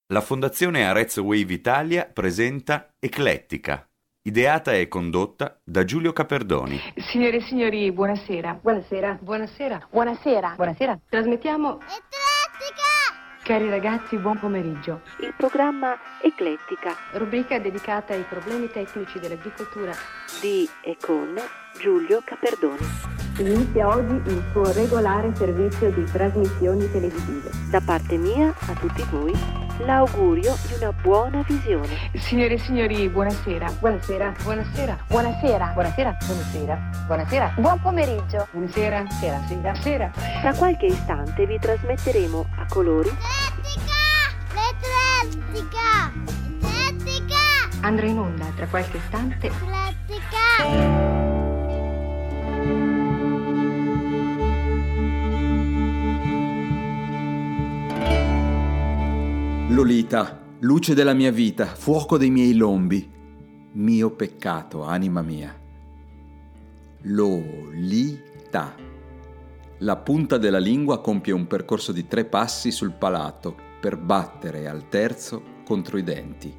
La Fondazione Arezzo Wave Italia presenta Eclettica, ideata e condotta da Giulio Caperdoni. Signore e signori, buonasera. Buonasera. Buonasera. Buonasera. Buonasera. Trasmettiamo Eclettica! Cari ragazzi, buon pomeriggio. Il programma Eclettica Rubrica dedicata ai problemi tecnici dell'agricoltura di e con Giulio Caperdoni. Inizia oggi il suo regolare servizio di trasmissioni televisive. Da parte mia a tutti voi l'augurio di una buona visione. Signore e signori, buonasera. Buonasera. Buonasera. Buonasera. Buonasera. Buonasera. Buonasera. Buon pomeriggio. Buonasera. Sera. Sera. Sera. Tra qualche istante vi trasmetteremo a colori Eclettica! Eclettica! Andrà in onda tra qualche istante Eclettica! Lolita, luce della mia vita, fuoco dei miei lombi, mio peccato, anima mia. Lolita. La punta della lingua compie un percorso di 3 passi sul palato per battere al terzo contro i denti.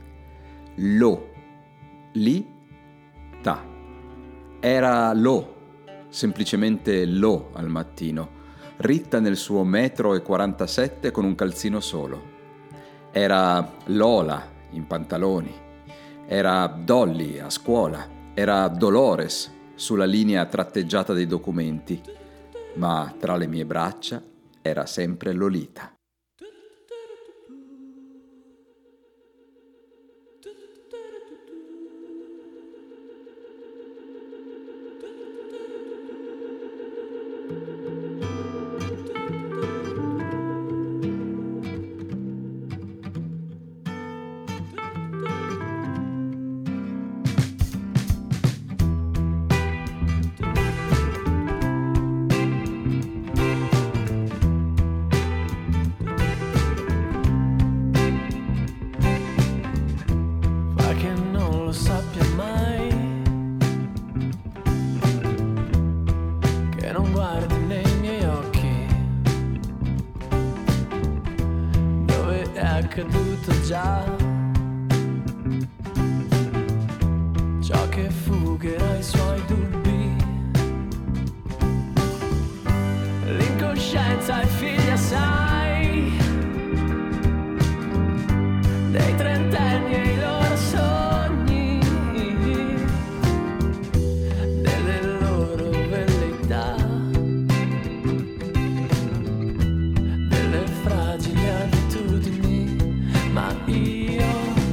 Li-ta. Era semplicemente al mattino, ritta nel suo 1,47 m con un calzino solo. Era Lola in pantaloni, era Dolly a scuola, era Dolores sulla linea tratteggiata dei documenti, ma tra le mie braccia era sempre Lolita. Accaduto già ciò che fugherà i suoi dubbi, l'incoscienza è figlia, sai, dei trentenni e i loro sogni, delle loro velleità, delle fragili abitudini. Ma io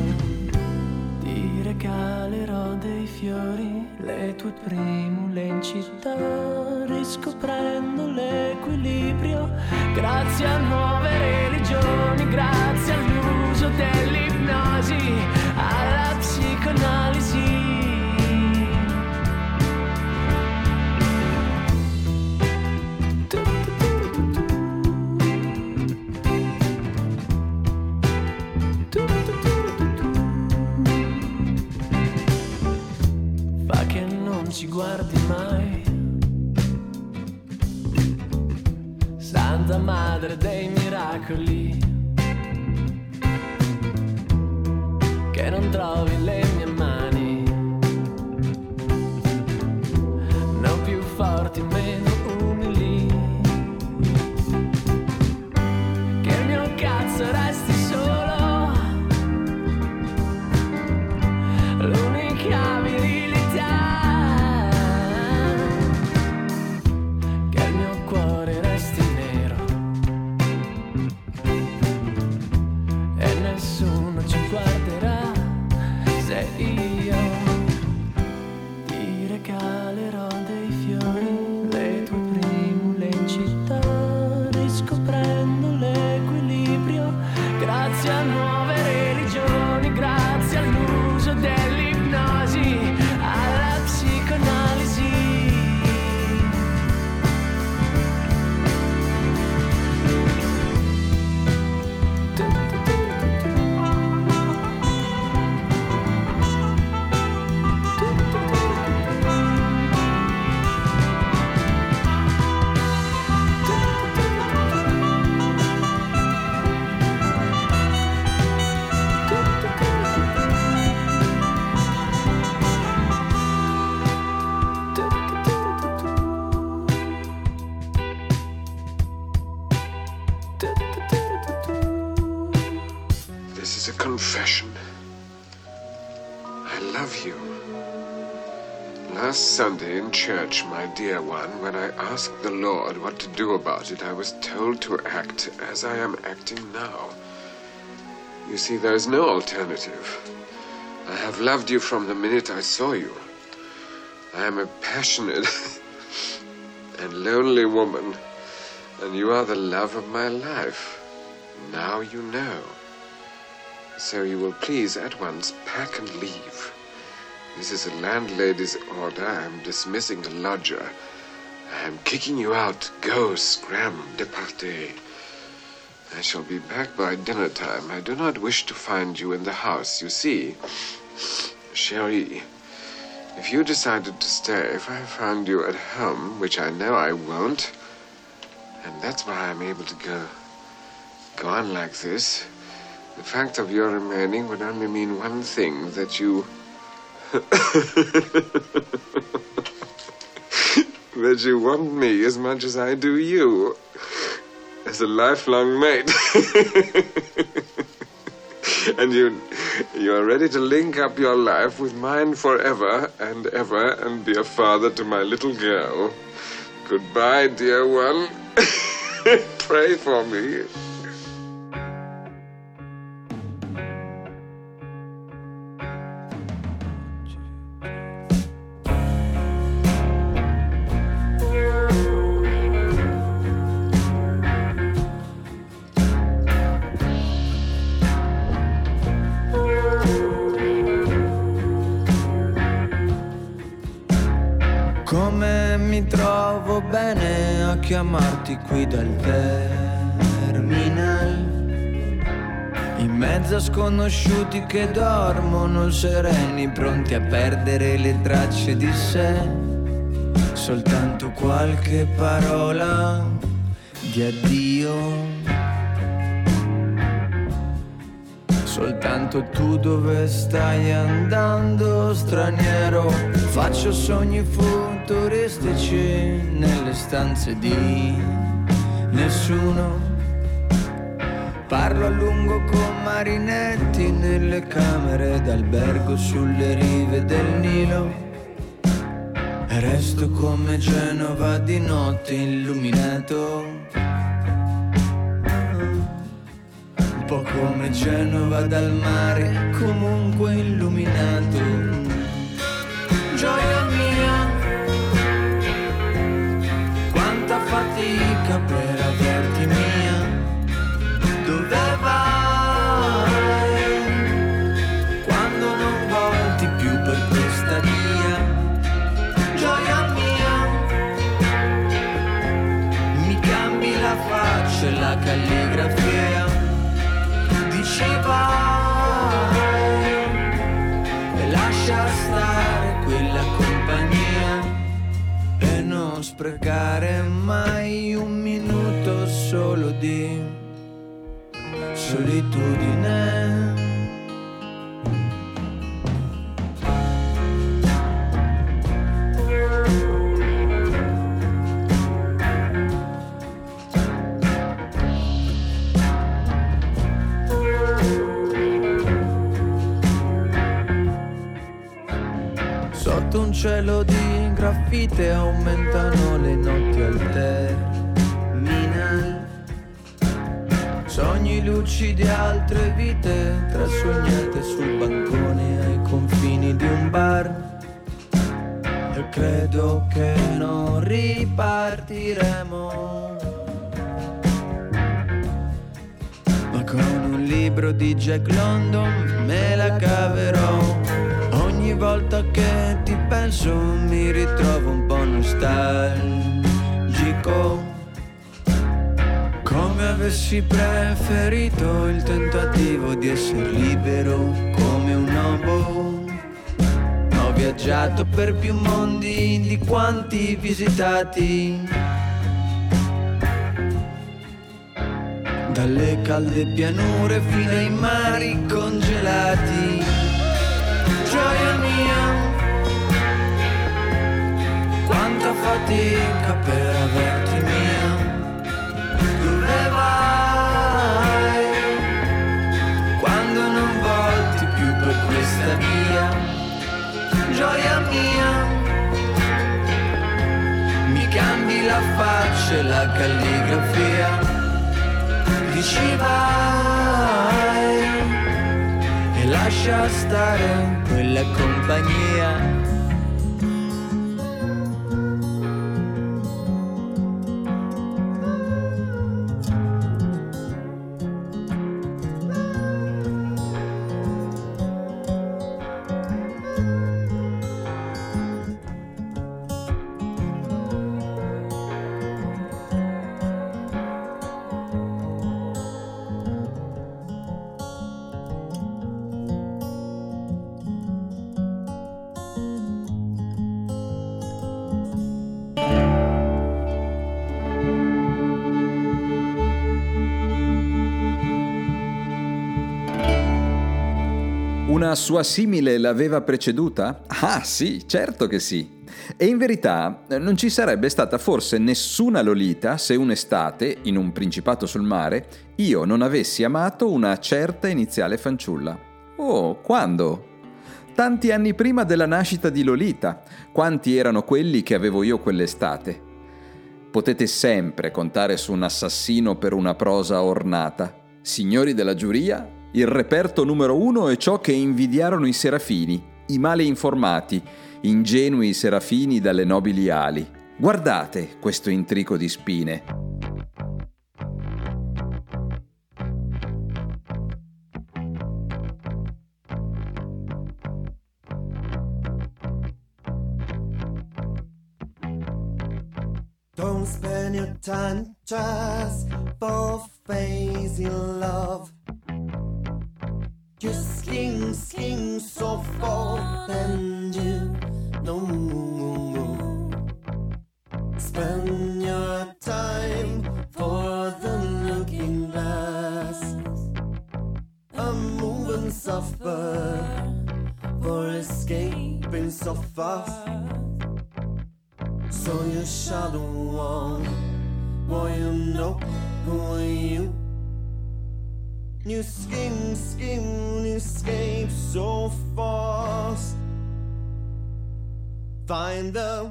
ti regalerò dei fiori, le tue primule in città, riscoprendo l'equilibrio, grazie a nuove religioni, grazie all'uso dell'ipnosi, alla psicoanalisi. Ci guardi mai, Santa Madre dei miracoli, che non trovi le mie mani, non più forti, meno umili, che il mio cazzo resti solo, l'unica virilità. Grazie a nuove religioni, grazie all'uso dell'ipnosi, alla psicoanalisi. This is a confession. I love you. Last Sunday in church, my dear one, when I asked the Lord what to do about it, I was told to act as I am acting now. You see, there is no alternative. I have loved you from the minute I saw you. I am a passionate and lonely woman, and you are the love of my life. Now you know. So you will please at once pack and leave. This is a landlady's order. I am dismissing the lodger. I am kicking you out. Go, scram, départez. I shall be back by dinner time. I do not wish to find you in the house. You see, Chérie, if you decided to stay, if I found you at home, which I know I won't, and that's why I'm able to go on like this, the fact of your remaining would only mean one thing, that you... that you want me as much as I do you. As a lifelong mate. And you are ready to link up your life with mine forever and ever and be a father to my little girl. Goodbye, dear one. Pray for me. Bene a chiamarti qui dal terminal, in mezzo a sconosciuti che dormono sereni, pronti a perdere le tracce di sé. Soltanto qualche parola di addio, soltanto tu dove stai andando, straniero. Faccio sogni futuristici nelle stanze di nessuno. Parlo a lungo con marinetti nelle camere d'albergo sulle rive del Nilo. E resto come Genova di notte illuminato, un po' come Genova dal mare comunque illuminato. Gioia mia, quanta fatica per averti mia. Dove vai quando non volti più per questa via? Gioia mia, mi cambi la faccia e la calligrafia. Dici vai e lascia stare quella compagnia e non sprecare mai un minuto solo di solitudine. Sotto un cielo di graffite aumentano le notti al terminal. Sogni lucidi altre vite trasognate sul bancone ai confini di un bar. E credo che non ripartiremo, ma con un libro di Jack London me la caverò. Ogni volta che ti penso mi ritrovo un po' nostalgico, come avessi preferito il tentativo di essere libero come un uomo. Ho viaggiato per più mondi di quanti visitati, dalle calde pianure fino ai mari congelati. Gioia mia, quanta fatica per averti mia. Dove vai quando per questa via, gioia mia. Mi cambi la faccia e la calligrafia, dici vai e lascia stare quella compagnia. Una sua simile l'aveva preceduta? Ah sì, certo che sì. E in verità non ci sarebbe stata forse nessuna Lolita se un'estate, in un principato sul mare, io non avessi amato una certa iniziale fanciulla. Oh, quando? Tanti anni prima della nascita di Lolita. Quanti erano quelli che avevo io quell'estate? Potete sempre contare su un assassino per una prosa ornata. Signori della giuria, il reperto numero 1 è ciò che invidiarono i serafini, i male informati, ingenui serafini dalle nobili ali. Guardate questo intrico di spine. Don't spend your time just for facing love. Your skin so forth and you know. Spend your time for the looking glass. A moving suffer for escaping so fast. So you shadow on, boy, you know who are you. You scheme, you escape so fast. Find the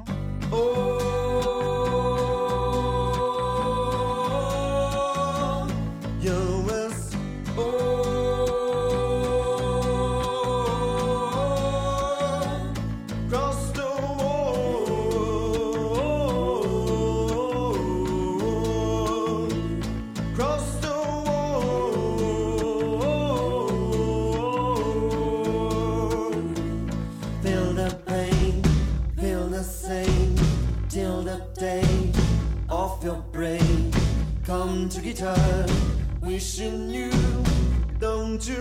you was cross the wall, cross the feel the pain, feel the same till the day of your brain. Come to guitar, wishing you, don't you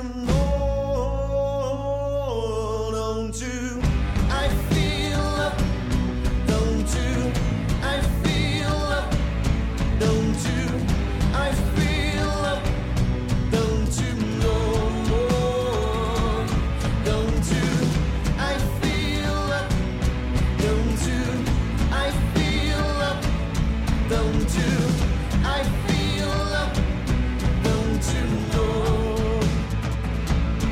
know, don't you? I feel up, don't you? I feel up, don't you? I feel up, don't you know more? Don't you? I feel up, don't you? I feel up, don't you? I feel up, don't you know?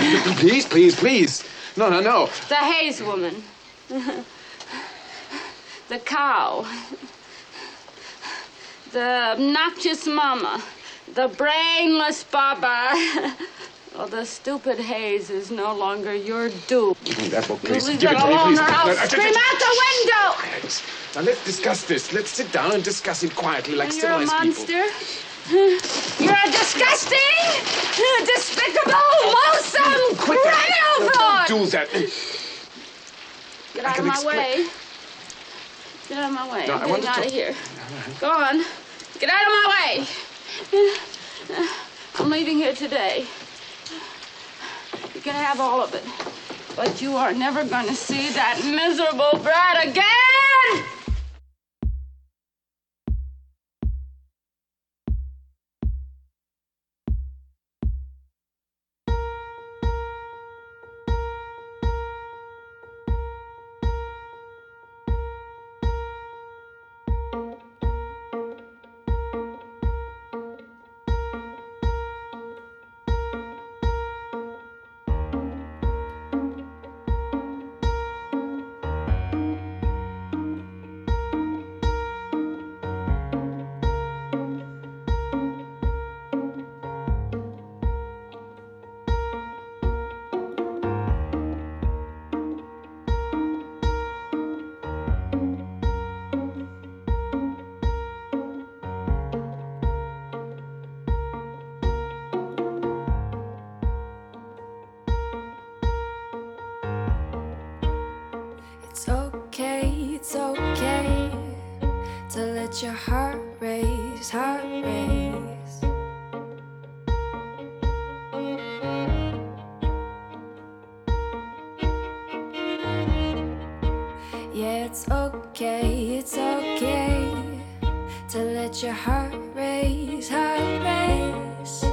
Please, please, please. No, no, no. The Hayes woman. The cow. The obnoxious mama. The brainless Baba. Well, the stupid Hayes is no longer your dupe. Apple, please. You leave Give it it to me, alone please. or I'll No, scream out the window! Quiet. Now, let's discuss this. Let's sit down and discuss it quietly like You're a civilized people. monster. You're a disgusting, despicable, loathsome, criminal No, fraud! don't do that. Get out of my way. Get out of my way. No, I'm I want getting to out of talk. here. Go on. Get out of my way. I'm leaving here today. You can have all of it. But you are never going to see that miserable brat again! It's okay to let your heart race, heart race. Yeah, it's okay to let your heart race, heart race.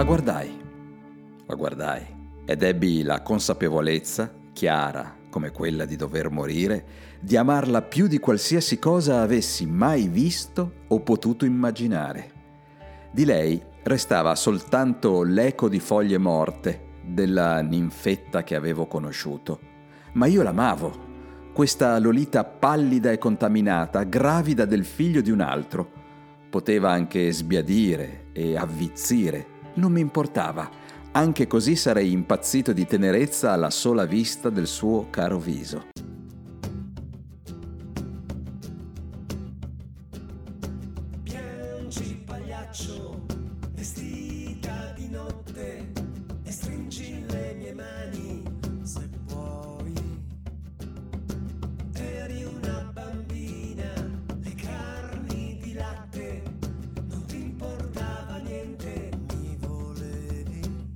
La guardai ed ebbi la consapevolezza, chiara come quella di dover morire, di amarla più di qualsiasi cosa avessi mai visto o potuto immaginare. Di lei restava soltanto l'eco di foglie morte della ninfetta che avevo conosciuto. Ma io l'amavo, questa Lolita pallida e contaminata, gravida del figlio di un altro. Poteva anche sbiadire e avvizzire, non mi importava. Anche così sarei impazzito di tenerezza alla sola vista del suo caro viso. Piangi pagliaccio, vestita di notte, e stringi le mie mani, se puoi. Eri una bambina, le carni di latte, non ti importava niente, mi volevi.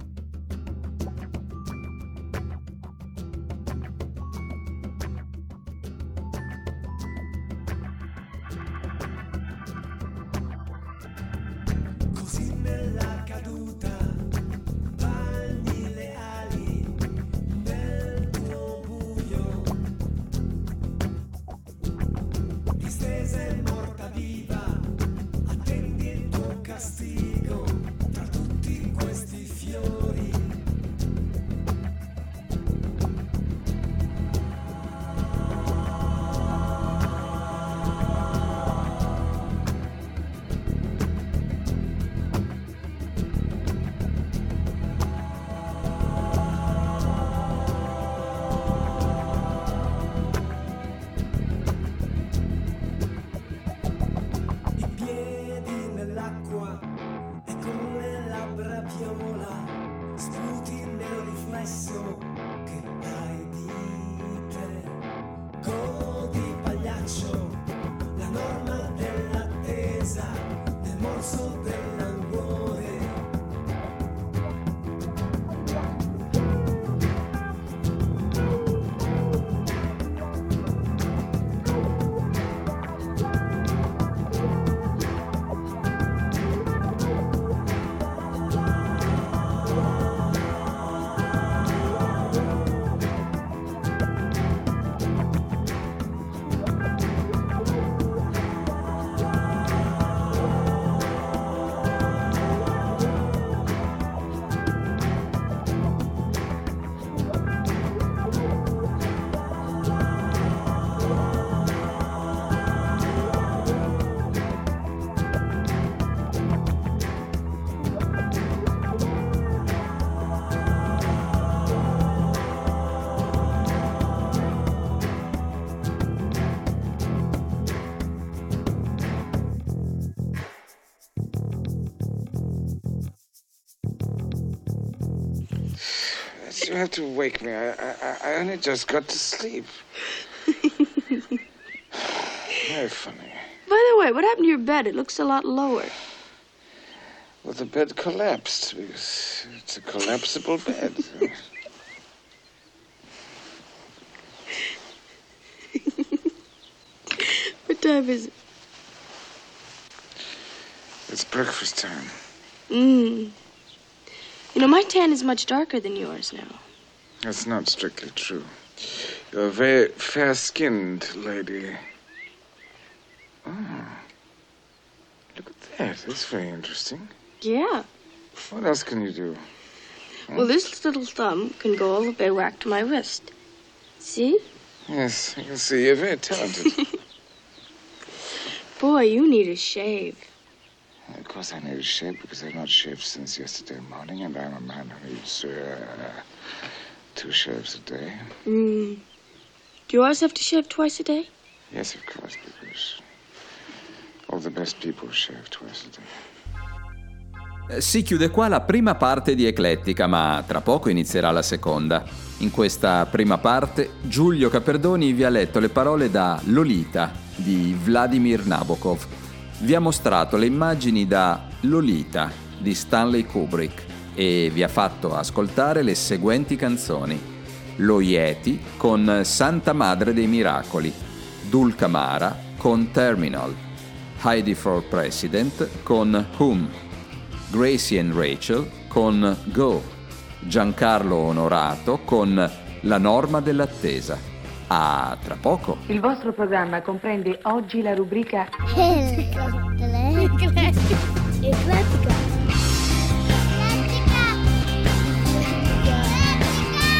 Così nella caduta bagni le ali nel tuo buio, distesa e morta viva, attendi il tuo castigo tra tutti questi fiori. I piedi nell'acqua e con le labbra viola sputi nel riflesso che hai di te. Godi pagliaccio, la norma dell'attesa, nel morso dell'anguore. You have to wake me. I only just got to sleep. Very funny. By the way, what happened to your bed? It looks a lot lower. Well, the bed collapsed because it's a collapsible bed. What time is it? It's breakfast time. You know, my tan is much darker than yours now. That's not strictly true. You're a very fair-skinned lady. Oh. Look at that. That's very interesting. Yeah. What else can you do? Well, this little thumb can go all the way back to my wrist. See? Yes, I can see. You're very talented. Boy, you need a shave. Of course I need a shave because I've not shaved since yesterday morning, and I'm a man who needs 2 shaves a day. Do you always have to shave twice a day? Yes, of course, because all the best people shave twice a day. Si chiude qua la prima parte di Eclettica, ma tra poco inizierà la seconda. In questa prima parte Giulio Caperdoni vi ha letto le parole da Lolita di Vladimir Nabokov. Vi ha mostrato le immagini da Lolita di Stanley Kubrick e vi ha fatto ascoltare le seguenti canzoni: Lo Yeti con Santa Madre dei Miracoli, Dulcamara con Terminal, Heidi for President con Whom, Gracie and Rachel con Go, Giancarlo Onorato con La norma dell'attesa. A tra poco. Il vostro programma comprende oggi la rubrica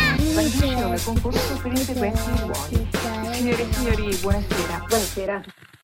Trasmissione concorso per i seguenti ruoli. Signore e signori, buonasera. Buonasera.